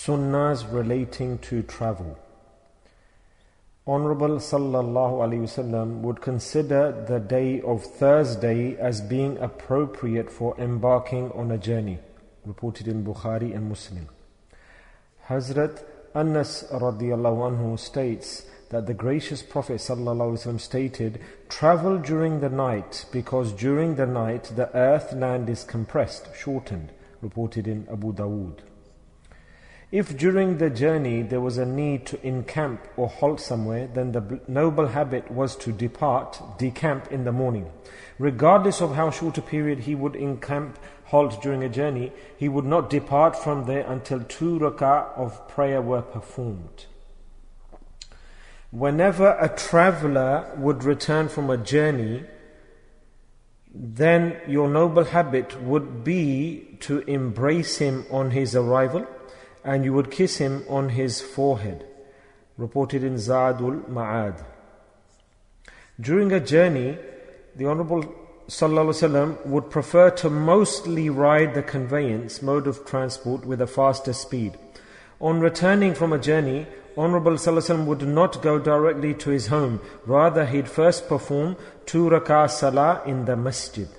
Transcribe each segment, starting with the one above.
Sunnahs relating to travel. Honorable Sallallahu Alaihi Wasallam would consider the day of Thursday as being appropriate for embarking on a journey, reported in Bukhari and Muslim. Hazrat Anas radiallahu anhu states that the gracious Prophet Sallallahu Alaihi Wasallam stated, travel during the night, because during the night the earth land is compressed, shortened, reported in Abu Dawood. If during the journey there was a need to encamp or halt somewhere, then the noble habit was to decamp in the morning. Regardless of how short a period he would encamp, halt during a journey, he would not depart from there until 2 rak'ah of prayer were performed. Whenever a traveler would return from a journey, then your noble habit would be to embrace him on his arrival, and you would kiss him on his forehead, reported in Zadul Ma'ad. During a journey, the Honorable Sallallahu Alaihi Wasallam would prefer to mostly ride the conveyance, mode of transport, with a faster speed. On returning from a journey, Honorable Sallallahu Alaihi Wasallam would not go directly to his home. Rather, he'd first perform 2 rak'ah salah in the masjid.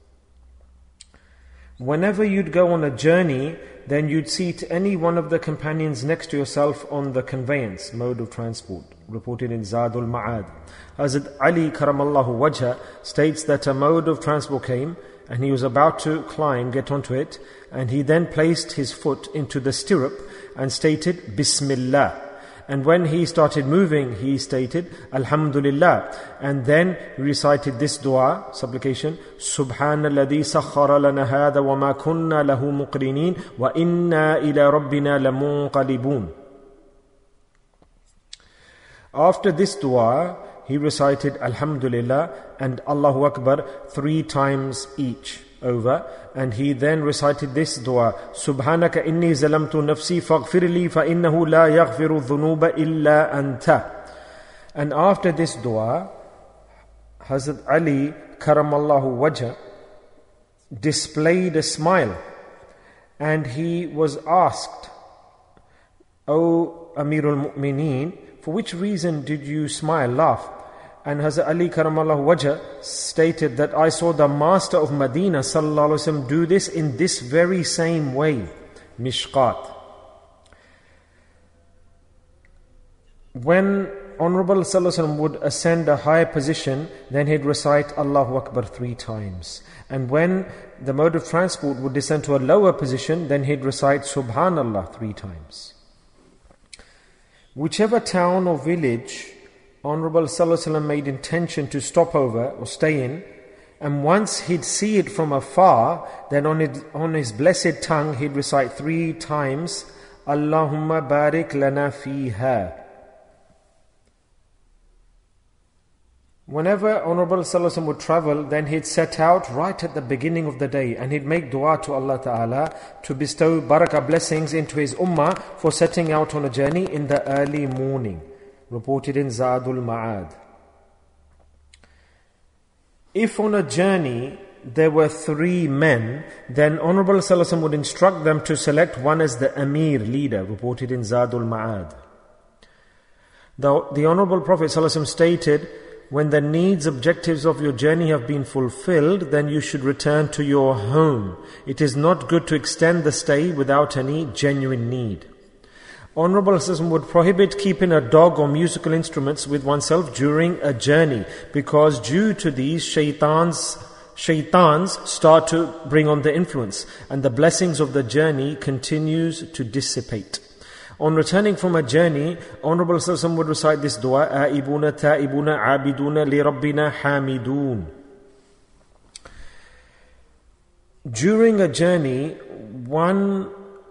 Whenever you'd go on a journey, then you'd seat any one of the companions next to yourself on the conveyance, mode of transport, reported in Zadul Ma'ad. Hazrat Ali Karamallahu Wajha states that a mode of transport came, and he was about to get onto it, and he then placed his foot into the stirrup and stated, Bismillah. And when he started moving, he stated, Alhamdulillah. And then he recited this dua, supplication, Subhanalladhi sakhara lana hadha wa ma kunna lahu muqrinin wa inna ila rabbina lamunqalibun. After this dua, he recited Alhamdulillah and Allahu Akbar 3 times each over, and he then recited this dua, Subhanaka inni zalamtu nafsi faghfirli fa innahu la yaghfiru dhunuba illa anta. And after this dua, Hazrat Ali Karamallahu Wajha displayed a smile, and he was asked, O Amirul Mu'mineen, for which reason did you smile, laugh? And Hazrat Ali Karamallahu Wajha stated that I saw the Master of Medina Sallallahu Alaihi Wasallam do this in this very same way, Mishqat. When Honorable Sallallahu Alaihi Wasallam would ascend a higher position, then he'd recite Allahu Akbar 3 times. And when the mode of transport would descend to a lower position, then he'd recite Subhanallah 3 times. Whichever town or village Honorable Sallallahu Alaihi Wasallam made intention to stop over or stay in, and once he'd see it from afar, then on his blessed tongue he'd recite 3 times, Allahumma barik lana fiha. Whenever Honorable Sallallahu Alaihi Wasallam would travel, then he'd set out right at the beginning of the day, and he'd make dua to Allah Ta'ala to bestow barakah blessings into his ummah for setting out on a journey in the early morning, reported in Zadul Ma'ad. If on a journey there were 3 men, then Honorable Sallallahu Alaihi Wasallam would instruct them to select one as the Amir, leader, reported in Zadul Ma'ad. The Honorable Prophet Sallallahu Alaihi Wasallam stated, when the needs, objectives of your journey have been fulfilled, then you should return to your home. It is not good to extend the stay without any genuine need. Honorable Sallallahu would prohibit keeping a dog or musical instruments with oneself during a journey, because due to these, shaitans start to bring on the influence, and the blessings of the journey continues to dissipate. On returning from a journey, Honorable Sallallahu would recite this dua, Aibuna ta'ibuna abiduna li rabbina hamidun. During a journey, one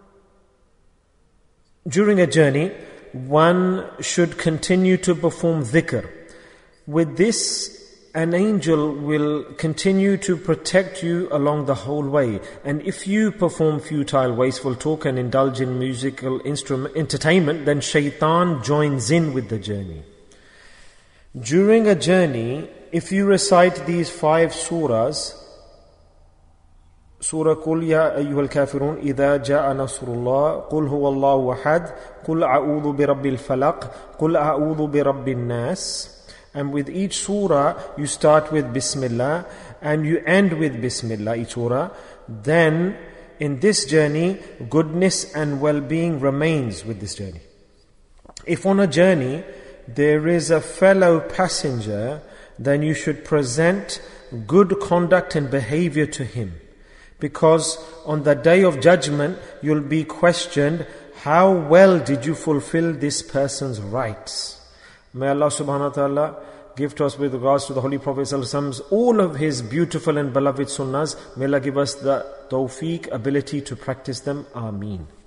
should continue to perform dhikr. With this, an angel will continue to protect you along the whole way. And if you perform futile, wasteful talk and indulge in musical entertainment, then shaitan joins in with the journey. During a journey, if you recite these 5 surahs, Surah Qul Ya Ayyuhal Kafirun, Idha Ja'a Nasrullah, Qul Huwa Allahu Ahad, Qul A'udhu bi Rabbil Falaq, Qul A'udhu bi Rabbin Nas. And with each surah, you start with Bismillah and you end with Bismillah, each surah. Then, in this journey, goodness and well-being remains with this journey. If on a journey, there is a fellow passenger, then you should present good conduct and behavior to him. Because on the day of judgment, you'll be questioned, how well did you fulfill this person's rights? May Allah subhanahu wa ta'ala give to us with regards to the Holy Prophet ﷺ all of his beautiful and beloved sunnahs. May Allah give us the tawfiq, ability to practice them. Ameen.